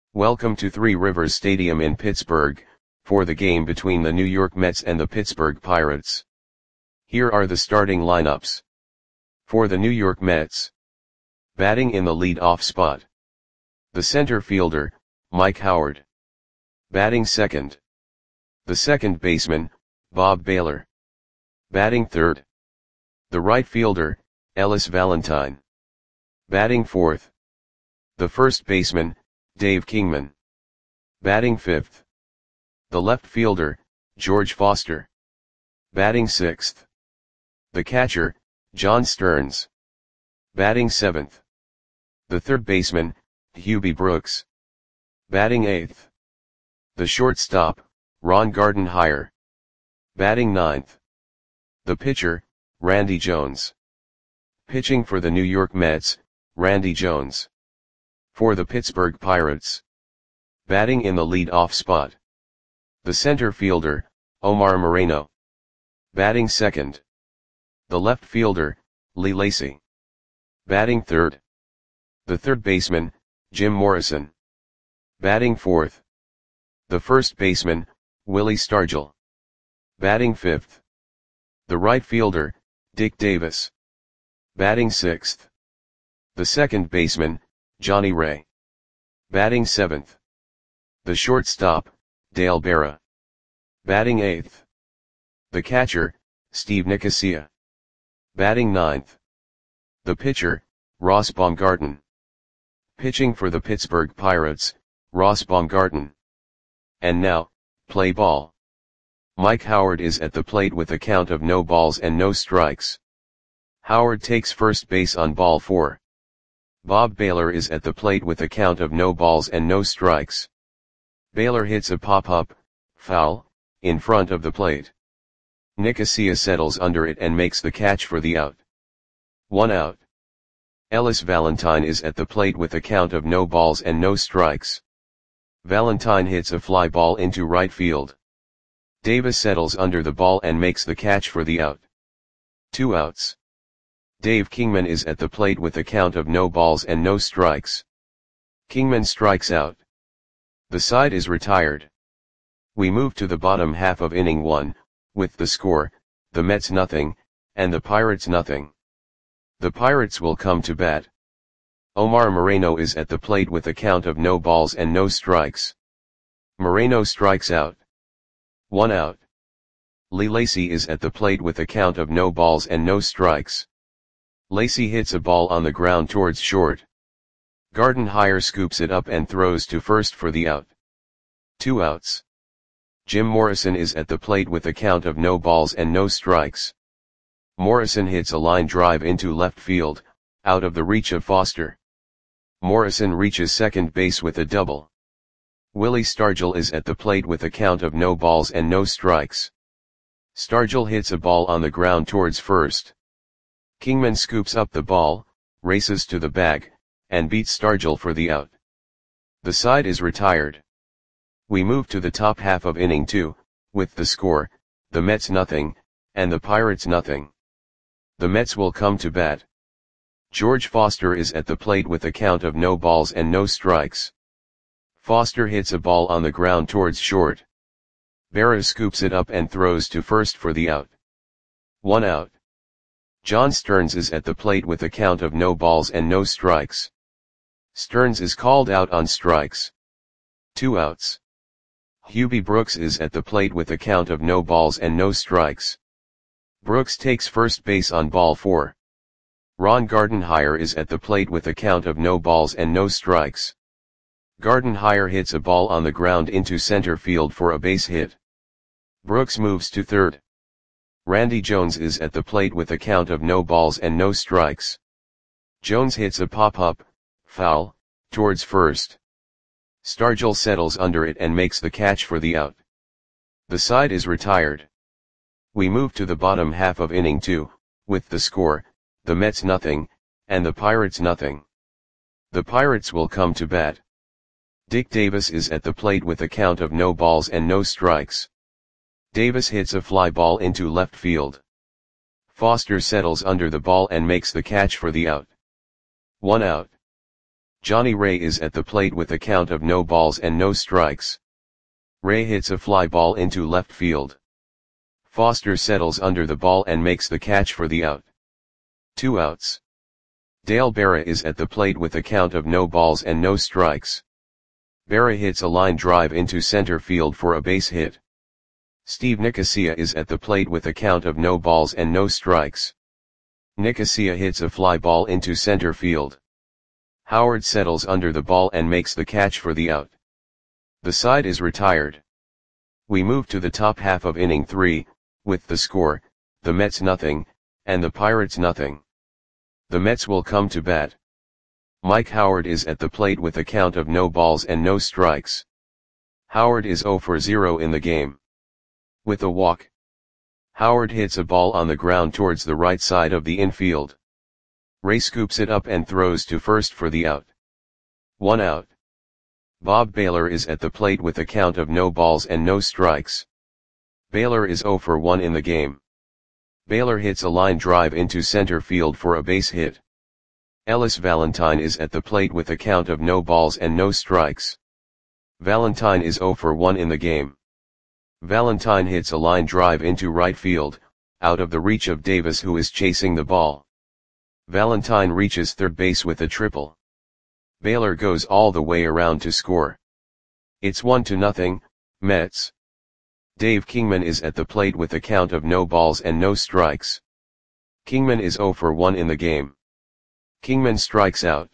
Welcome to Three Rivers Stadium in Pittsburgh, for the game between the New York Mets and the Pittsburgh Pirates. Here are the starting lineups. For the New York Mets. Batting in the lead-off spot. The center fielder, Mike Howard. Batting second. The second baseman, Bob Baylor. Batting third. The right fielder, Ellis Valentine. Batting fourth. The first baseman, Dave Kingman. Batting fifth. The left fielder, George Foster. Batting sixth. The catcher, John Stearns. Batting seventh. The third baseman, Hubie Brooks. Batting eighth. The shortstop, Ron Gardenhire. Batting ninth. The pitcher, Randy Jones. Pitching for the New York Mets, Randy Jones. For the Pittsburgh Pirates. Batting in the lead-off spot. The center fielder, Omar Moreno. Batting second. The left fielder, Lee Lacy. Batting third. The third baseman, Jim Morrison. Batting fourth. The first baseman, Willie Stargell. Batting fifth. The right fielder, Dick Davis. Batting sixth. The second baseman, Johnny Ray. Batting seventh. The shortstop, Dale Berra. Batting eighth. The catcher, Steve Nicosia. Batting ninth. The pitcher, Ross Baumgarten. Pitching for the Pittsburgh Pirates, Ross Baumgarten. And now, play ball. Mike Howard is at the plate with a count of no balls and no strikes. Howard takes first base on ball 4. Bob Baylor is at the plate with a count of no balls and no strikes. Baylor hits a pop-up, foul, in front of the plate. Nicosia settles under it and makes the catch for the out. 1 out. Ellis Valentine is at the plate with a count of no balls and no strikes. Valentine hits a fly ball into right field. Davis settles under the ball and makes the catch for the out. 2 outs. Dave Kingman is at the plate with a count of no balls and no strikes. Kingman strikes out. The side is retired. We move to the bottom half of inning 1, with the score, the Mets nothing, and the Pirates nothing. The Pirates will come to bat. Omar Moreno is at the plate with a count of no balls and no strikes. Moreno strikes out. 1 out. Lee Lacy is at the plate with a count of no balls and no strikes. Lacy hits a ball on the ground towards short. Gardenhire scoops it up and throws to first for the out. 2 outs. Jim Morrison is at the plate with a count of no balls and no strikes. Morrison hits a line drive into left field, out of the reach of Foster. Morrison reaches second base with a double. Willie Stargell is at the plate with a count of no balls and no strikes. Stargell hits a ball on the ground towards first. Kingman scoops up the ball, races to the bag, and beats Stargell for the out. The side is retired. We move to the top half of inning 2, with the score, the Mets nothing, and the Pirates nothing. The Mets will come to bat. George Foster is at the plate with a count of no balls and no strikes. Foster hits a ball on the ground towards short. Berra scoops it up and throws to first for the out. 1 out. John Stearns is at the plate with a count of no balls and no strikes. Stearns is called out on strikes. 2 outs. Hubie Brooks is at the plate with a count of no balls and no strikes. Brooks takes first base on ball 4. Ron Gardenhire is at the plate with a count of no balls and no strikes. Gardenhire hits a ball on the ground into center field for a base hit. Brooks moves to third. Randy Jones is at the plate with a count of no balls and no strikes. Jones hits a pop-up, foul, towards first. Stargell settles under it and makes the catch for the out. The side is retired. We move to the bottom half of inning 2, with the score, the Mets nothing, and the Pirates nothing. The Pirates will come to bat. Dick Davis is at the plate with a count of no balls and no strikes. Davis hits a fly ball into left field. Foster settles under the ball and makes the catch for the out. 1 out. Johnny Ray is at the plate with a count of no balls and no strikes. Ray hits a fly ball into left field. Foster settles under the ball and makes the catch for the out. 2 outs. Dale Berra is at the plate with a count of no balls and no strikes. Berra hits a line drive into center field for a base hit. Steve Nicosia is at the plate with a count of no balls and no strikes. Nicosia hits a fly ball into center field. Howard settles under the ball and makes the catch for the out. The side is retired. We move to the top half of inning 3, with the score, the Mets nothing, and the Pirates nothing. The Mets will come to bat. Mike Howard is at the plate with a count of no balls and no strikes. Howard is 0 for 0 in the game. With a walk, Howard hits a ball on the ground towards the right side of the infield. Ray scoops it up and throws to first for the out. 1 out. Bob Baylor is at the plate with a count of no balls and no strikes. Baylor is 0 for 1 in the game. Baylor hits a line drive into center field for a base hit. Ellis Valentine is at the plate with a count of no balls and no strikes. Valentine is 0 for 1 in the game. Valentine hits a line drive into right field, out of the reach of Davis, who is chasing the ball. Valentine reaches third base with a triple. Baylor goes all the way around to score. It's 1-0, Mets. Dave Kingman is at the plate with a count of no balls and no strikes. Kingman is 0 for 1 in the game. Kingman strikes out.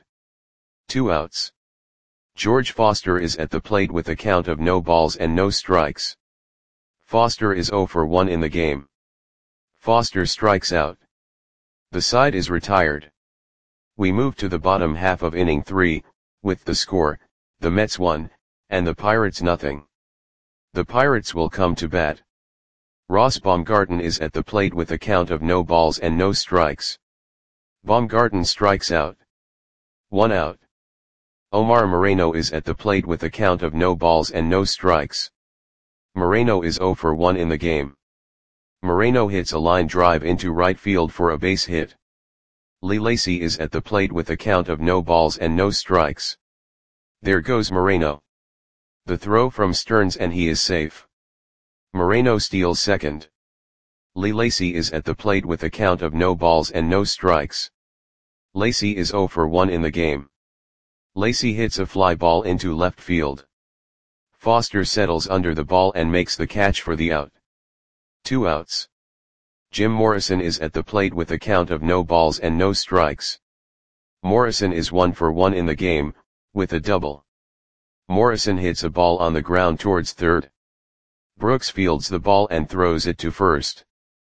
2 outs. George Foster is at the plate with a count of no balls and no strikes. Foster is 0 for 1 in the game. Foster strikes out. The side is retired. We move to the bottom half of inning 3, with the score, the Mets 1, and the Pirates nothing. The Pirates will come to bat. Ross Baumgarten is at the plate with a count of no balls and no strikes. Baumgarten strikes out. 1 out. Omar Moreno is at the plate with a count of no balls and no strikes. Moreno is 0 for 1 in the game. Moreno hits a line drive into right field for a base hit. Lee Lacy is at the plate with a count of no balls and no strikes. There goes Moreno. The throw from Stearns and he is safe. Moreno steals second. Lee Lacy is at the plate with a count of no balls and no strikes. Lacy is 0 for 1 in the game. Lacy hits a fly ball into left field. Foster settles under the ball and makes the catch for the out. 2 outs. Jim Morrison is at the plate with a count of no balls and no strikes. Morrison is 1 for 1 in the game, with a double. Morrison hits a ball on the ground towards third. Brooks fields the ball and throws it to first.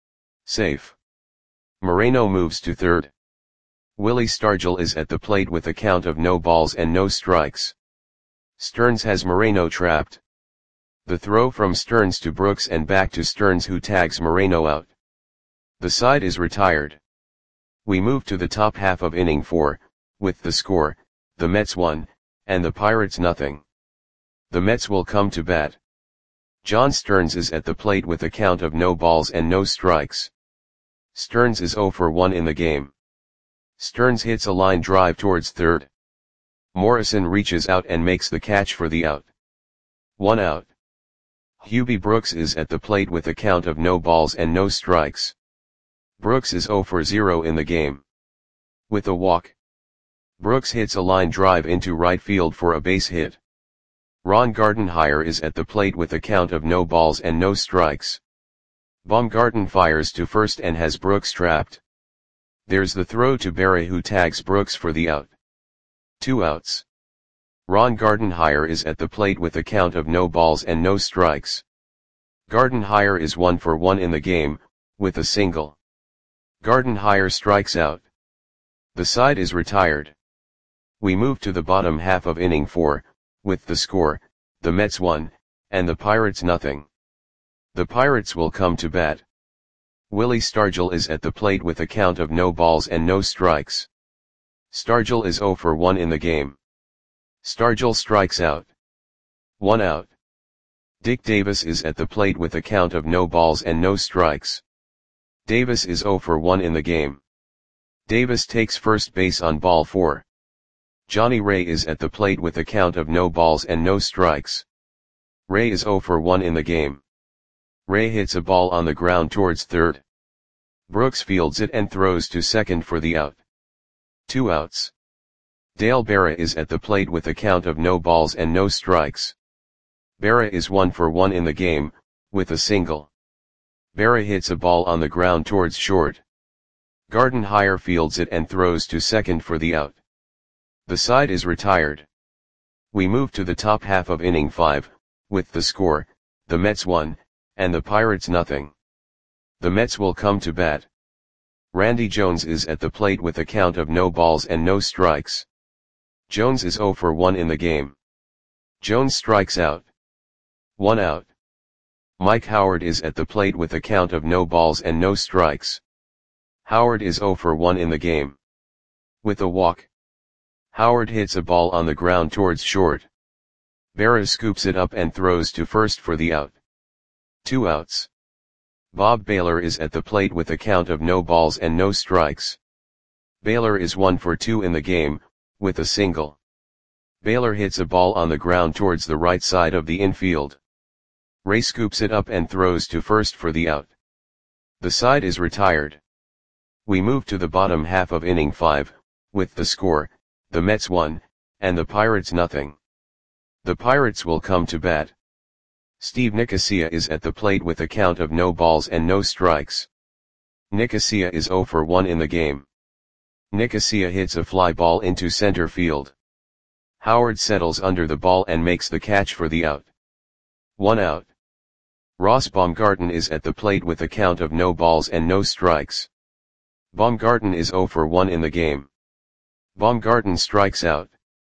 Safe. Moreno moves to third. Willie Stargell is at the plate with a count of no balls and no strikes. Stearns has Moreno trapped. The throw from Stearns to Brooks and back to Stearns, who tags Moreno out. The side is retired. We move to the top half of inning 4, with the score, the Mets 1, and the Pirates nothing. The Mets will come to bat. John Stearns is at the plate with a count of no balls and no strikes. Stearns is 0 for 1 in the game. Stearns hits a line drive towards third. Morrison reaches out and makes the catch for the out. 1 out. Hubie Brooks is at the plate with a count of no balls and no strikes. Brooks is 0 for 0 in the game. With a walk, Brooks hits a line drive into right field for a base hit. Ron Gardenhire is at the plate with a count of no balls and no strikes. Baumgarten fires to first and has Brooks trapped. There's the throw to Berra, who tags Brooks for the out. 2 outs. Ron Gardenhire is at the plate with a count of no balls and no strikes. Gardenhire is 1 for 1 in the game, with a single. Gardenhire strikes out. The side is retired. We move to the bottom half of inning 4, with the score, the Mets 1, and the Pirates nothing. The Pirates will come to bat. Willie Stargell is at the plate with a count of no balls and no strikes. Stargell is 0 for 1 in the game. Stargell strikes out. 1 out. Dick Davis is at the plate with a count of no balls and no strikes. Davis is 0 for 1 in the game. Davis takes first base on ball 4. Johnny Ray is at the plate with a count of no balls and no strikes. Ray is 0 for 1 in the game. Ray hits a ball on the ground towards third. Brooks fields it and throws to second for the out. 2 outs. Dale Berra is at the plate with a count of no balls and no strikes. Berra is 1 for 1 in the game, with a single. Berra hits a ball on the ground towards short. Gardenhire fields it and throws to second for the out. The side is retired. We move to the top half of inning 5, with the score, the Mets 1, and the Pirates nothing. The Mets will come to bat. Randy Jones is at the plate with a count of no balls and no strikes. Jones is 0 for 1 in the game. Jones strikes out. 1 out. Mike Howard is at the plate with a count of no balls and no strikes. Howard is 0 for 1 in the game. With a walk. Howard hits a ball on the ground towards short. Berra scoops it up and throws to first for the out. 2 outs. Bob Baylor is at the plate with a count of no balls and no strikes. Baylor is 1 for 2 in the game, with a single. Baylor hits a ball on the ground towards the right side of the infield. Ray scoops it up and throws to first for the out. The side is retired. We move to the bottom half of inning 5, with the score, the Mets 1, and the Pirates nothing. The Pirates will come to bat. Steve Nicosia is at the plate with a count of no balls and no strikes. Nicosia is 0 for 1 in the game. Nicosia hits a fly ball into center field. Howard settles under the ball and makes the catch for the out. 1 out. Ross Baumgarten is at the plate with a count of no balls and no strikes. Baumgarten is 0 for 1 in the game. Baumgarten strikes out.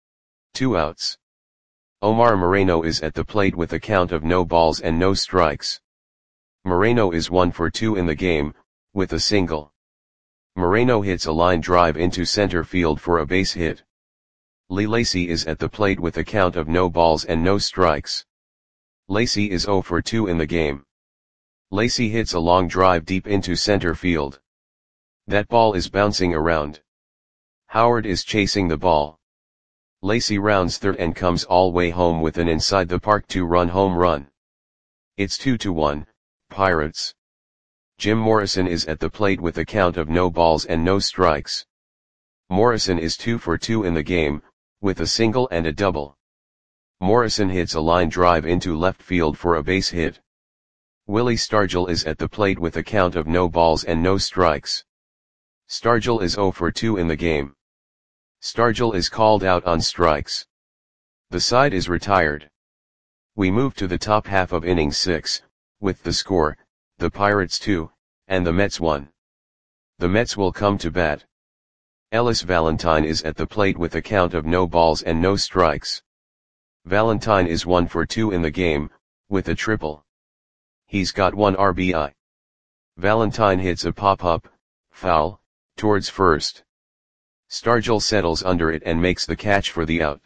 2 outs. Omar Moreno is at the plate with a count of no balls and no strikes. Moreno is 1 for 2 in the game, with a single. Moreno hits a line drive into center field for a base hit. Lee Lacy is at the plate with a count of no balls and no strikes. Lacy is 0 for 2 in the game. Lacy hits a long drive deep into center field. That ball is bouncing around. Howard is chasing the ball. Lacy rounds third and comes all way home with an inside the park 2-run home run. It's 2-1, Pirates. Jim Morrison is at the plate with a count of no balls and no strikes. Morrison is 2 for 2 in the game, with a single and a double. Morrison hits a line drive into left field for a base hit. Willie Stargell is at the plate with a count of no balls and no strikes. Stargell is 0 for 2 in the game. Stargell is called out on strikes. The side is retired. We move to the top half of inning 6, with the score, the Pirates 2, and the Mets 1. The Mets will come to bat. Ellis Valentine is at the plate with a count of no balls and no strikes. Valentine is 1 for 2 in the game, with a triple. He's got 1 RBI. Valentine hits a pop-up, foul, towards first. Stargell settles under it and makes the catch for the out.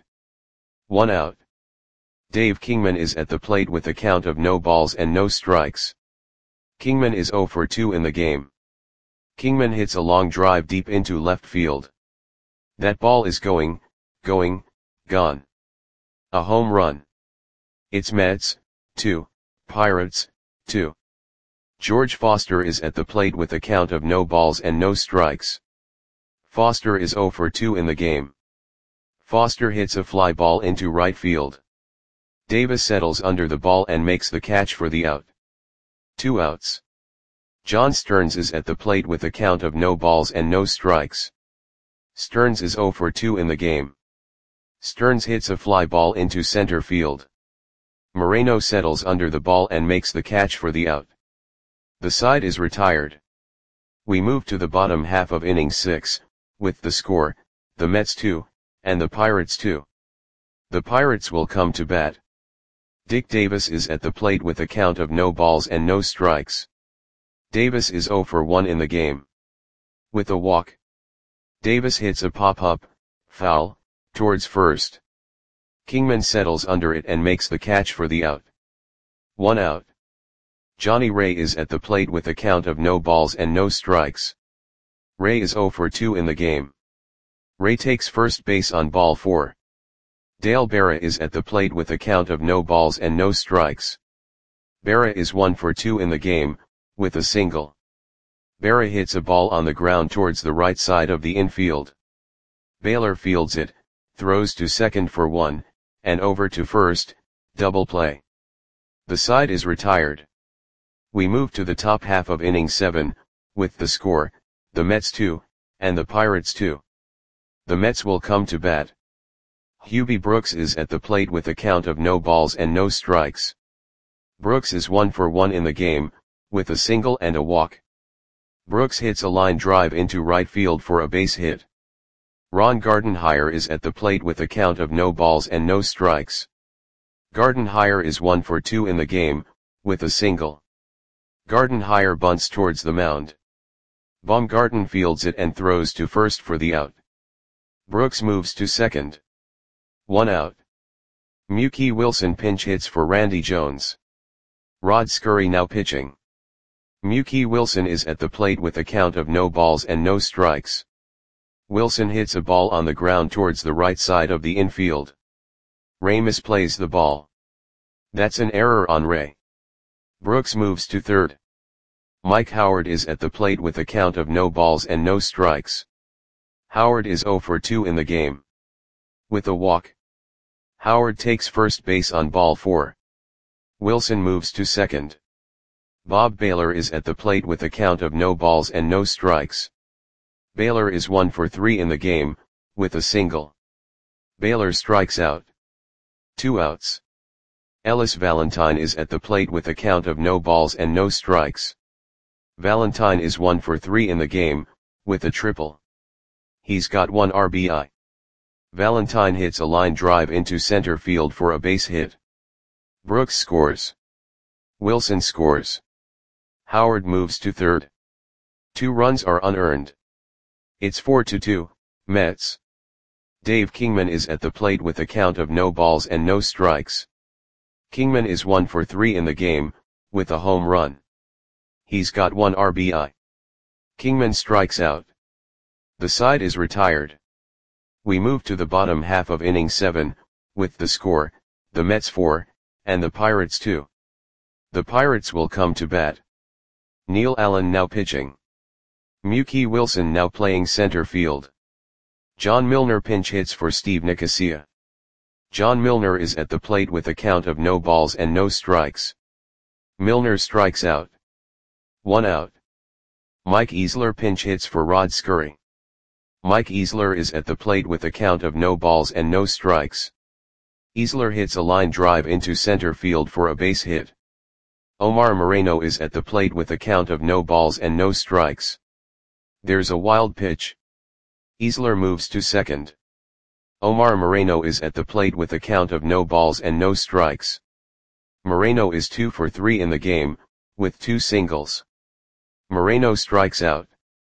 1 out. Dave Kingman is at the plate with a count of no balls and no strikes. Kingman is 0 for 2 in the game. Kingman hits a long drive deep into left field. That ball is gone. A home run. It's Mets, 2, Pirates, 2. George Foster is at the plate with a count of no balls and no strikes. Foster is 0 for 2 in the game. Foster hits a fly ball into right field. Davis settles under the ball and makes the catch for the out. 2 outs. John Stearns is at the plate with a count of no balls and no strikes. Stearns is 0 for 2 in the game. Stearns hits a fly ball into center field. Moreno settles under the ball and makes the catch for the out. The side is retired. We move to the bottom half of inning 6, with the score, the Mets 2, and the Pirates 2. The Pirates will come to bat. Dick Davis is at the plate with a count of no balls and no strikes. Davis is 0 for 1 in the game. With a walk. Davis hits a pop-up, foul, towards first. Kingman settles under it and makes the catch for the out. 1 out. Johnny Ray is at the plate with a count of no balls and no strikes. Ray is 0 for 2 in the game. Ray takes first base on ball 4. Dale Berra is at the plate with a count of no balls and no strikes. Berra is 1 for 2 in the game, with a single. Berra hits a ball on the ground towards the right side of the infield. Baylor fields it, throws to second for 1, and over to first, double play. The side is retired. We move to the top half of inning 7, with the score, the Mets 2, and the Pirates 2. The Mets will come to bat. Hubie Brooks is at the plate with a count of no balls and no strikes. Brooks is 1 for 1 in the game, with a single and a walk. Brooks hits a line drive into right field for a base hit. Ron Gardenhire is at the plate with a count of no balls and no strikes. Gardenhire is 1 for 2 in the game, with a single. Gardenhire bunts towards the mound. Baumgarten fields it and throws to first for the out. Brooks moves to second. 1 out. Mookie Wilson pinch hits for Randy Jones. Rod Scurry now pitching. Mookie Wilson is at the plate with a count of no balls and no strikes. Wilson hits a ball on the ground towards the right side of the infield. Ray misplays the ball. That's an error on Ray. Brooks moves to third. Mike Howard is at the plate with a count of no balls and no strikes. Howard is 0 for 2 in the game. With a walk. Howard takes first base on ball 4. Wilson moves to second. Bob Baylor is at the plate with a count of no balls and no strikes. Baylor is 1 for 3 in the game, with a single. Baylor strikes out. 2 outs. Ellis Valentine is at the plate with a count of no balls and no strikes. Valentine is 1 for 3 in the game, with a triple. He's got 1 RBI. Valentine hits a line drive into center field for a base hit. Brooks scores. Wilson scores. Howard moves to third. 2 runs are unearned. It's 4-2, Mets. Dave Kingman is at the plate with a count of no balls and no strikes. Kingman is 1 for 3 in the game, with a home run. He's got 1 RBI. Kingman strikes out. The side is retired. We move to the bottom half of inning 7, with the score, the Mets 4, and the Pirates 2. The Pirates will come to bat. Neil Allen now pitching. Mookie Wilson now playing center field. John Milner pinch hits for Steve Nicosia. John Milner is at the plate with a count of no balls and no strikes. Milner strikes out. 1 out. Mike Easler pinch hits for Rod Scurry. Mike Easler is at the plate with a count of no balls and no strikes. Easler hits a line drive into center field for a base hit. Omar Moreno is at the plate with a count of no balls and no strikes. There's a wild pitch. Easler moves to second. Omar Moreno is at the plate with a count of no balls and no strikes. Moreno is 2 for 3 in the game, with 2 singles. Moreno strikes out.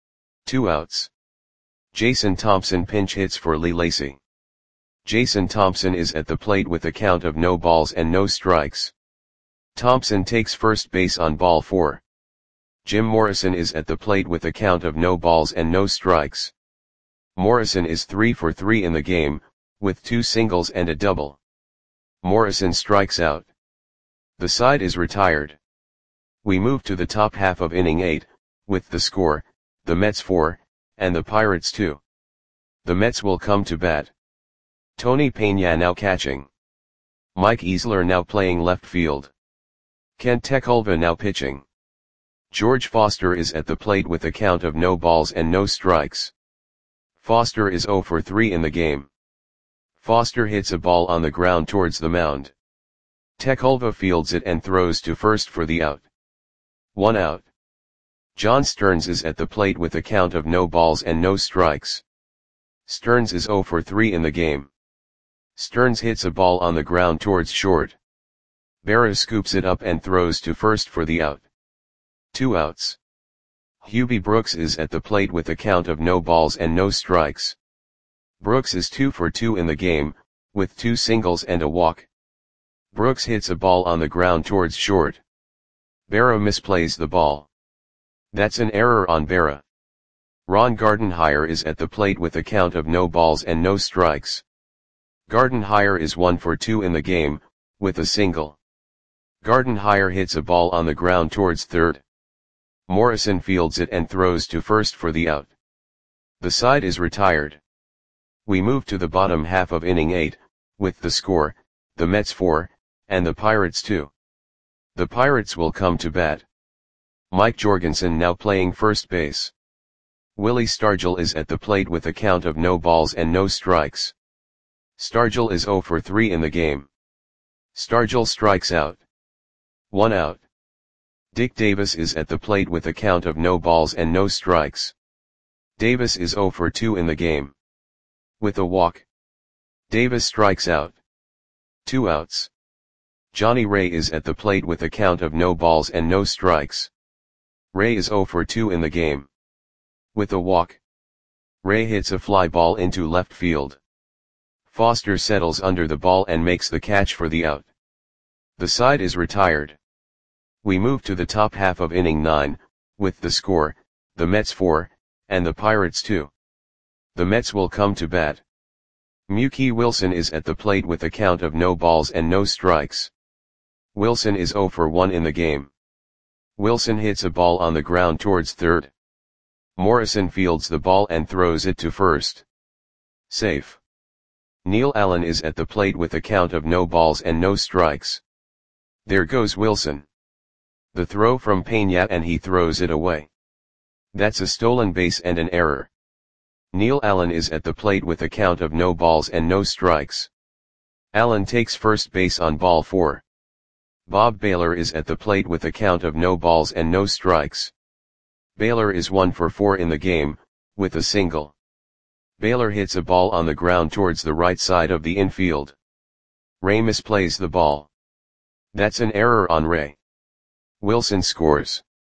2 outs. Jason Thompson pinch hits for Lee Lacy. Jason Thompson is at the plate with a count of no balls and no strikes. Thompson takes first base on ball 4. Jim Morrison is at the plate with a count of no balls and no strikes. Morrison is 3 for 3 in the game, with 2 singles and a double. Morrison strikes out. The side is retired. We move to the top half of inning 8, with the score, the Mets 4, and the Pirates 2. The Mets will come to bat. Tony Peña now catching. Mike Easler now playing left field. Kent Tekulve now pitching. George Foster is at the plate with a count of no balls and no strikes. Foster is 0 for 3 in the game. Foster hits a ball on the ground towards the mound. Tekulve fields it and throws to first for the out. 1 out. John Stearns is at the plate with a count of no balls and no strikes. Stearns is 0 for 3 in the game. Stearns hits a ball on the ground towards short. Berra scoops it up and throws to first for the out. 2 outs. Hubie Brooks is at the plate with a count of no balls and no strikes. Brooks is 2 for 2 in the game, with 2 singles and a walk. Brooks hits a ball on the ground towards short. Berra misplays the ball. That's an error on Berra. Ron Gardenhire is at the plate with a count of no balls and no strikes. Gardenhire is 1 for 2 in the game, with a single. Gardenhire hits a ball on the ground towards third. Morrison fields it and throws to first for the out. The side is retired. We move to the bottom half of inning 8, with the score, the Mets 4, and the Pirates 2. The Pirates will come to bat. Mike Jorgensen now playing first base. Willie Stargell is at the plate with a count of no balls and no strikes. Stargell is 0 for 3 in the game. Stargell strikes out. 1 out. Dick Davis is at the plate with a count of no balls and no strikes. Davis is 0 for 2 in the game. With a walk. Davis strikes out. 2 outs. Johnny Ray is at the plate with a count of no balls and no strikes. Ray is 0 for 2 in the game. With a walk. Ray hits a fly ball into left field. Foster settles under the ball and makes the catch for the out. The side is retired. We move to the top half of inning 9, with the score, the Mets 4, and the Pirates 2. The Mets will come to bat. Mookie Wilson is at the plate with a count of no balls and no strikes. Wilson is 0 for 1 in the game. Wilson hits a ball on the ground towards third. Morrison fields the ball and throws it to first. Safe. Neil Allen is at the plate with a count of no balls and no strikes. There goes Wilson. The throw from Peña and he throws it away. That's a stolen base and an error. Neil Allen is at the plate with a count of no balls and no strikes. Allen takes first base on ball 4. Bob Baylor is at the plate with a count of no balls and no strikes. Baylor is 1 for 4 in the game, with a single. Baylor hits a ball on the ground towards the right side of the infield. Ray misplays the ball. That's an error on Ray. Wilson scores.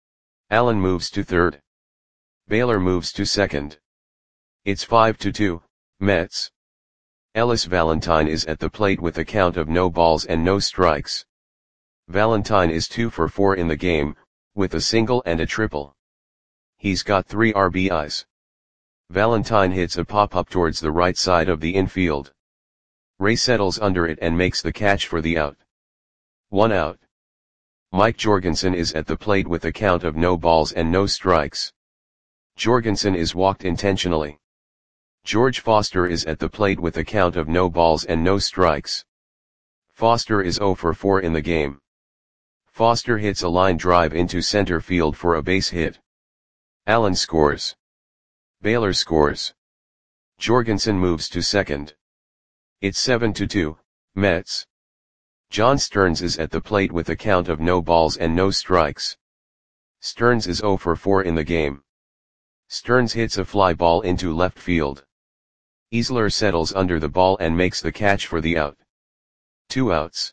Allen moves to third. Baylor moves to second. It's 5-2, Mets. Ellis Valentine is at the plate with a count of no balls and no strikes. Valentine is 2 for 4 in the game, with a single and a triple. He's got 3 RBIs. Valentine hits a pop-up towards the right side of the infield. Ray settles under it and makes the catch for the out. 1 out. Mike Jorgensen is at the plate with a count of no balls and no strikes. Jorgensen is walked intentionally. George Foster is at the plate with a count of no balls and no strikes. Foster is 0 for 4 in the game. Foster hits a line drive into center field for a base hit. Allen scores. Baylor scores. Jorgensen moves to second. It's 7-2, Mets. John Stearns is at the plate with a count of no balls and no strikes. Stearns is 0 for 4 in the game. Stearns hits a fly ball into left field. Easler settles under the ball and makes the catch for the out. 2 outs.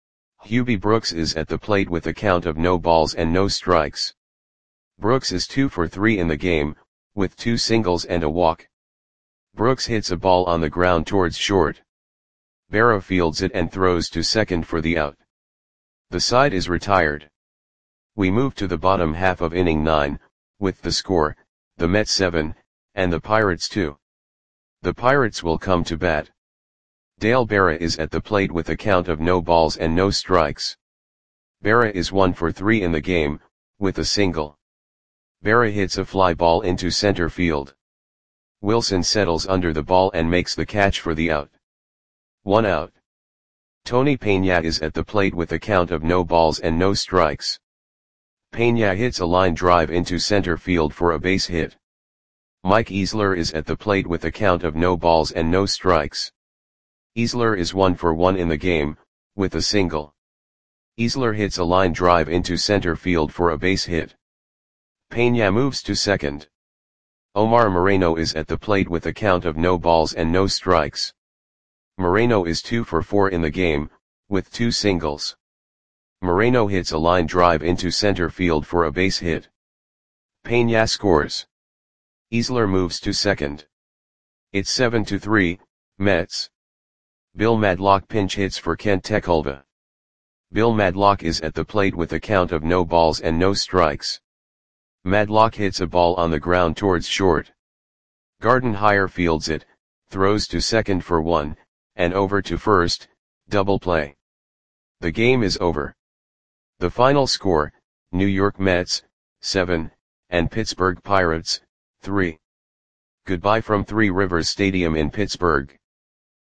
Hubie Brooks is at the plate with a count of no balls and no strikes. Brooks is 2 for 3 in the game, with 2 singles and a walk. Brooks hits a ball on the ground towards short. Barrow fields it and throws to second for the out. The side is retired. We move to the bottom half of inning 9, with the score, the Mets 7, and the Pirates 2. The Pirates will come to bat. Dale Berra is at the plate with a count of no balls and no strikes. Berra is 1 for 3 in the game, with a single. Berra hits a fly ball into center field. Wilson settles under the ball and makes the catch for the out. 1 out. Tony Peña is at the plate with a count of no balls and no strikes. Peña hits a line drive into center field for a base hit. Mike Easler is at the plate with a count of no balls and no strikes. Easler is 1 for 1 in the game, with a single. Easler hits a line drive into center field for a base hit. Peña moves to second. Omar Moreno is at the plate with a count of no balls and no strikes. Moreno is 2 for 4 in the game, with 2 singles. Moreno hits a line drive into center field for a base hit. Peña scores. Easler moves to second. It's 7-3, Mets. Bill Madlock pinch hits for Kent Tekulve. Bill Madlock is at the plate with a count of no balls and no strikes. Madlock hits a ball on the ground towards short. Gardenhire fields it, throws to second for 1, and over to first, double play. The game is over. The final score, New York Mets, 7, and Pittsburgh Pirates, 3. Goodbye from Three Rivers Stadium in Pittsburgh.